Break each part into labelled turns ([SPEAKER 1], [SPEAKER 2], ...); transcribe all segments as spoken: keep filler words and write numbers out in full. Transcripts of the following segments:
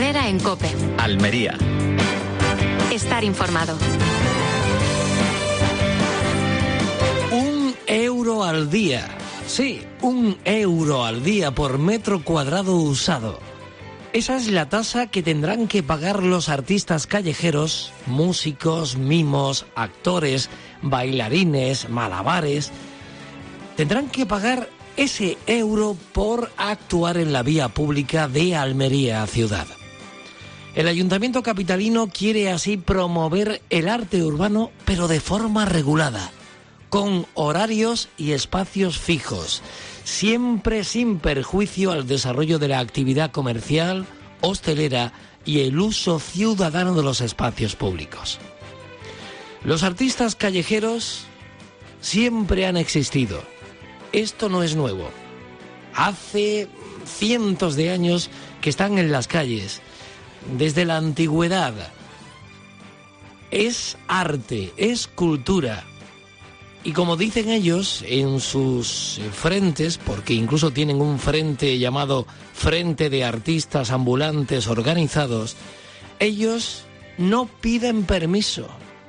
[SPEAKER 1] Herrera en COPE.
[SPEAKER 2] Almería.
[SPEAKER 1] Estar informado.
[SPEAKER 3] Un euro al día. Sí, un euro al día por metro cuadrado usado. Esa es la tasa que tendrán que pagar los artistas callejeros, músicos, mimos, actores, bailarines, malabares. Tendrán que pagar ese euro por actuar en la vía pública de Almería ciudad. El Ayuntamiento capitalino quiere así promover el arte urbano, pero de forma regulada, con horarios y espacios fijos, siempre sin perjuicio al desarrollo de la actividad comercial, hostelera y el uso ciudadano de los espacios públicos. Los artistas callejeros siempre han existido. Esto no es nuevo. Hace cientos de años que están en las calles, desde la antigüedad. Es arte, es cultura. Y como dicen ellos en sus frentes, porque incluso tienen un frente llamado Frente de Artistas Ambulantes Organizados, ellos no piden permiso.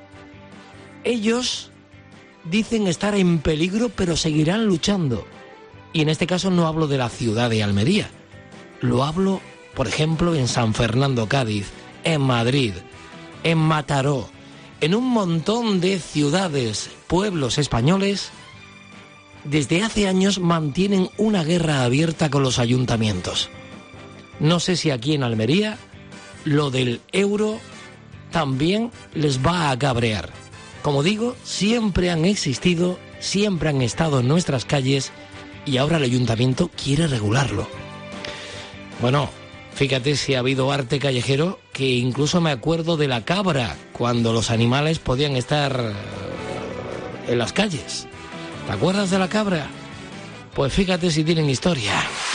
[SPEAKER 3] Ellos dicen estar en peligro, pero seguirán luchando. Y en este caso no hablo de la ciudad de Almería. Lo hablo, por ejemplo, en San Fernando, Cádiz, en Madrid, en Mataró, en un montón de ciudades, pueblos españoles. Desde hace años mantienen una guerra abierta con los ayuntamientos. No sé si aquí en Almería lo del euro también les va a cabrear. Como digo, siempre han existido, siempre han estado en nuestras calles y ahora el ayuntamiento quiere regularlo. Bueno, fíjate si ha habido arte callejero, que incluso me acuerdo de la cabra, cuando los animales podían estar en las calles. ¿Te acuerdas de la cabra? Pues fíjate si tienen historia.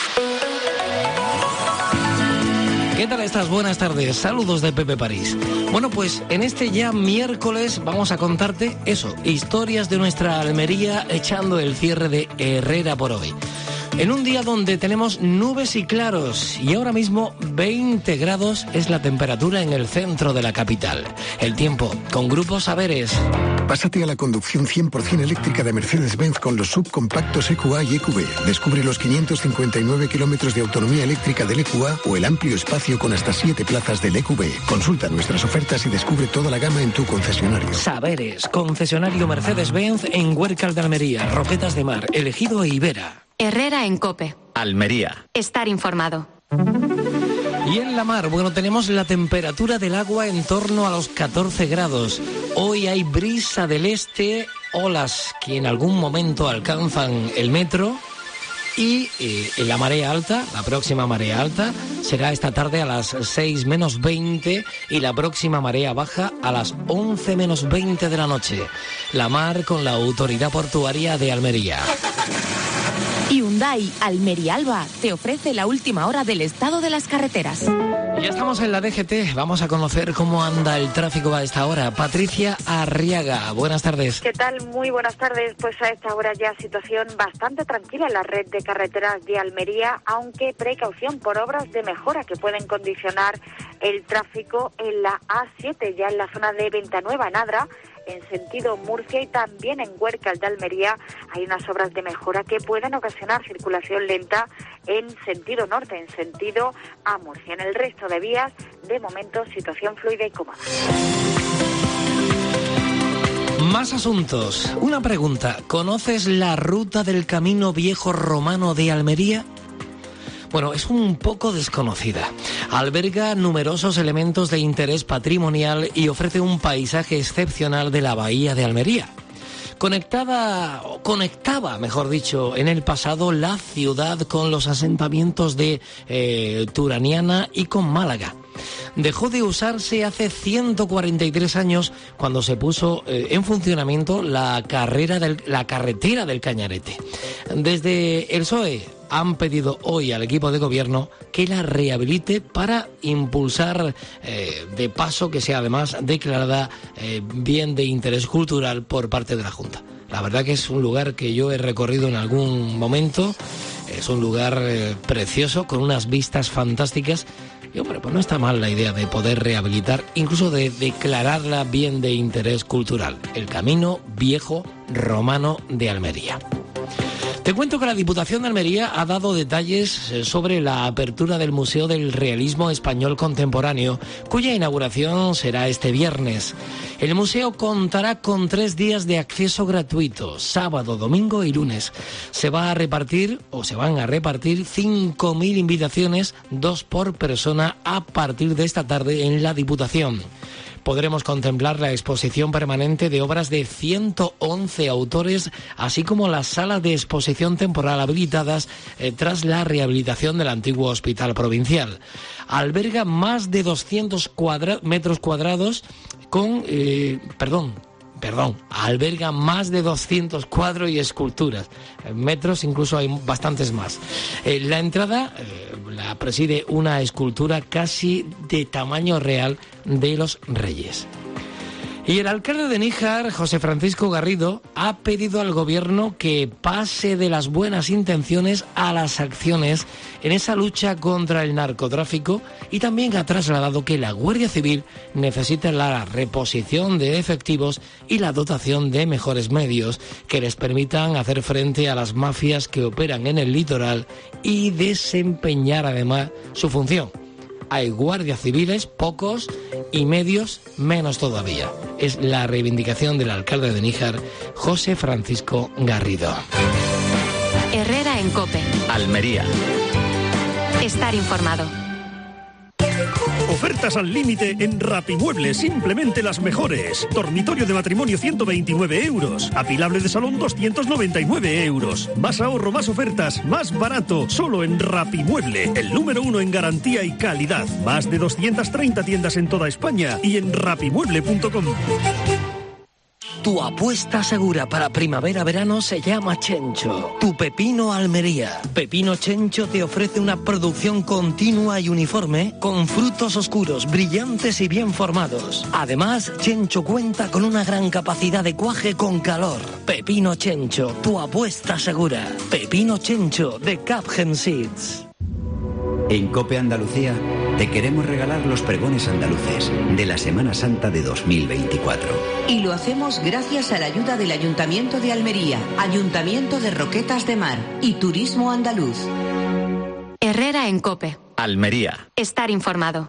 [SPEAKER 3] ¿Qué tal estás? Buenas tardes. Saludos de Pepe París. Bueno, pues en este ya miércoles vamos a contarte eso, historias de nuestra Almería, echando el cierre de Herrera por hoy. En un día donde tenemos nubes y claros y ahora mismo veinte grados es la temperatura en el centro de la capital. El tiempo con Grupo Saberes.
[SPEAKER 4] Pásate a la conducción cien por ciento eléctrica de Mercedes-Benz con los subcompactos E Q A y E Q B. Descubre los quinientos cincuenta y nueve kilómetros de autonomía eléctrica del E Q A o el amplio espacio con hasta siete plazas del E Q B. Consulta nuestras ofertas y descubre toda la gama en tu concesionario.
[SPEAKER 3] Saberes, concesionario Mercedes-Benz en Huércal de Almería, Roquetas de Mar, Elegido e Ibera.
[SPEAKER 1] Herrera en COPE.
[SPEAKER 2] Almería.
[SPEAKER 1] Estar informado.
[SPEAKER 3] Y en la mar, bueno, tenemos la temperatura del agua en torno a los catorce grados. Hoy hay brisa del este, olas que en algún momento alcanzan el metro. Y eh, en la marea alta, la próxima marea alta, será esta tarde a las seis menos veinte y la próxima marea baja a las once menos veinte de la noche. La mar con la Autoridad Portuaria de Almería.
[SPEAKER 5] Hyundai Almería Alba te ofrece la última hora del estado de las carreteras.
[SPEAKER 3] Ya estamos en la D G T, vamos a conocer cómo anda el tráfico a esta hora. Patricia Arriaga, buenas tardes.
[SPEAKER 6] ¿Qué tal? Muy buenas tardes. Pues a esta hora ya situación bastante tranquila en la red de carreteras de Almería, aunque precaución por obras de mejora que pueden condicionar el tráfico en la A siete, ya en la zona de Ventanueva, Nadra, en sentido Murcia, y también en Huércal de Almería hay unas obras de mejora que pueden ocasionar circulación lenta en sentido norte, en sentido a Murcia. En el resto de vías, de momento, situación fluida y cómoda.
[SPEAKER 3] Más asuntos. Una pregunta. ¿Conoces la ruta del Camino Viejo Romano de Almería? Bueno, es un poco desconocida. Alberga numerosos elementos de interés patrimonial y ofrece un paisaje excepcional de la bahía de Almería. Conectada, o conectaba, mejor dicho, en el pasado la ciudad con los asentamientos de eh, Turaniana y con Málaga. Dejó de usarse hace ciento cuarenta y tres años cuando se puso eh, en funcionamiento la, carrera del, la carretera del Cañarete. Desde el P S O E han pedido hoy al equipo de gobierno que la rehabilite para impulsar eh, de paso que sea además declarada eh, bien de interés cultural por parte de la Junta. La verdad que es un lugar que yo he recorrido en algún momento. es un lugar eh, precioso, con unas vistas fantásticas. Y hombre, pues no está mal la idea de poder rehabilitar, incluso de declararla bien de interés cultural. El Camino Viejo Romano de Almería. Te cuento que la Diputación de Almería ha dado detalles sobre la apertura del Museo del Realismo Español Contemporáneo, cuya inauguración será este viernes. El museo contará con tres días de acceso gratuito, sábado, domingo y lunes. Se va a repartir, o se van a repartir, cinco mil invitaciones, dos por persona, a partir de esta tarde en la Diputación. Podremos contemplar la exposición permanente de obras de ciento once autores, así como las salas de exposición temporal habilitadas eh, tras la rehabilitación del antiguo hospital provincial. Alberga más de doscientos cuadra- metros cuadrados con... Eh, perdón... Perdón, alberga más de doscientos cuadros y esculturas. En metros incluso hay bastantes más. Eh, la entrada eh, la preside una escultura casi de tamaño real de los Reyes. Y el alcalde de Níjar, José Francisco Garrido, ha pedido al gobierno que pase de las buenas intenciones a las acciones en esa lucha contra el narcotráfico, y también ha trasladado que la Guardia Civil necesita la reposición de efectivos y la dotación de mejores medios que les permitan hacer frente a las mafias que operan en el litoral y desempeñar además su función. Hay guardias civiles, pocos, y medios, menos todavía. Es la reivindicación del alcalde de Níjar, José Francisco Garrido.
[SPEAKER 1] Herrera en COPE.
[SPEAKER 2] Almería.
[SPEAKER 1] Estar informado.
[SPEAKER 7] Ofertas al límite en Rapimueble, simplemente las mejores. Dormitorio de matrimonio ciento veintinueve euros. Apilable de salón doscientos noventa y nueve euros. Más ahorro, más ofertas, más barato. Solo en Rapimueble, el número uno en garantía y calidad. Más de doscientas treinta tiendas en toda España y en rapimueble punto com.
[SPEAKER 3] Tu apuesta segura para primavera-verano se llama Chencho. Tu Pepino Almería. Pepino Chencho te ofrece una producción continua y uniforme con frutos oscuros, brillantes y bien formados. Además, Chencho cuenta con una gran capacidad de cuaje con calor. Pepino Chencho, tu apuesta segura. Pepino Chencho de Capgen Seeds.
[SPEAKER 8] En COPE Andalucía te queremos regalar los pregones andaluces de la Semana Santa de dos mil veinticuatro.
[SPEAKER 9] Y lo hacemos gracias a la ayuda del Ayuntamiento de Almería, Ayuntamiento de Roquetas de Mar y Turismo Andaluz.
[SPEAKER 1] Herrera en COPE.
[SPEAKER 2] Almería.
[SPEAKER 1] Estar informado.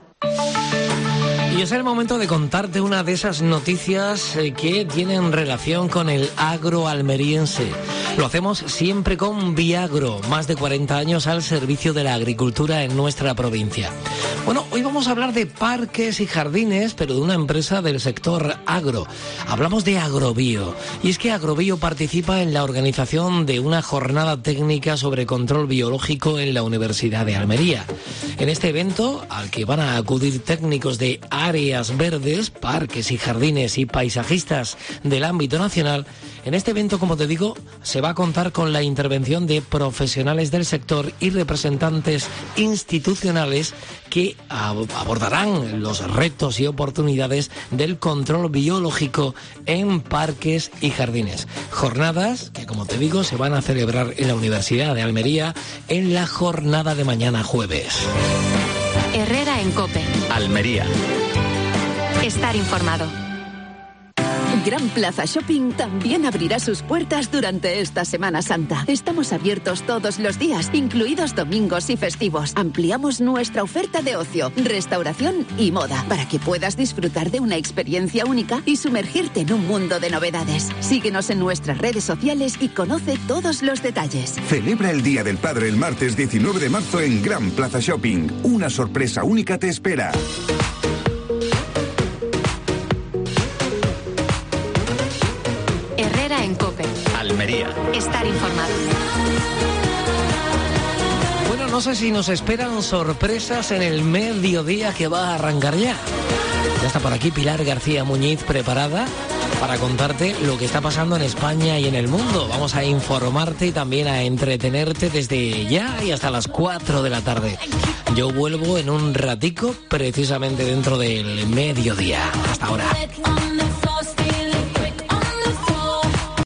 [SPEAKER 3] Y es el momento de contarte una de esas noticias eh, que tienen relación con el agro almeriense. Lo hacemos siempre con Viagro, más de cuarenta años al servicio de la agricultura en nuestra provincia. Bueno, hoy vamos a hablar de parques y jardines, pero de una empresa del sector agro. Hablamos de Agrobio. Y es que Agrobio participa en la organización de una jornada técnica sobre control biológico en la Universidad de Almería. En este evento, al que van a acudir técnicos de áreas verdes, parques y jardines y paisajistas del ámbito nacional, en este evento, como te digo, se va a contar con la intervención de profesionales del sector y representantes institucionales que abordarán los retos y oportunidades del control biológico en parques y jardines. Jornadas que, como te digo, se van a celebrar en la Universidad de Almería en la jornada de mañana jueves.
[SPEAKER 1] Herrera en COPE.
[SPEAKER 2] Almería.
[SPEAKER 1] Estar informado.
[SPEAKER 10] Gran Plaza Shopping también abrirá sus puertas durante esta Semana Santa. Estamos abiertos todos los días, incluidos domingos y festivos. Ampliamos nuestra oferta de ocio, restauración y moda, para que puedas disfrutar de una experiencia única y sumergirte en un mundo de novedades. Síguenos en nuestras redes sociales y conoce todos los detalles.
[SPEAKER 11] Celebra el Día del Padre el martes diecinueve de marzo en Gran Plaza Shopping. Una sorpresa única te espera.
[SPEAKER 1] En COPE.
[SPEAKER 2] Almería.
[SPEAKER 1] Estar informado.
[SPEAKER 3] Bueno, no sé si nos esperan sorpresas en el mediodía que va a arrancar ya. Ya está por aquí Pilar García Muñiz preparada para contarte lo que está pasando en España y en el mundo. Vamos a informarte y también a entretenerte desde ya y hasta las cuatro de la tarde. Yo vuelvo en un ratico, precisamente dentro del mediodía. Hasta ahora.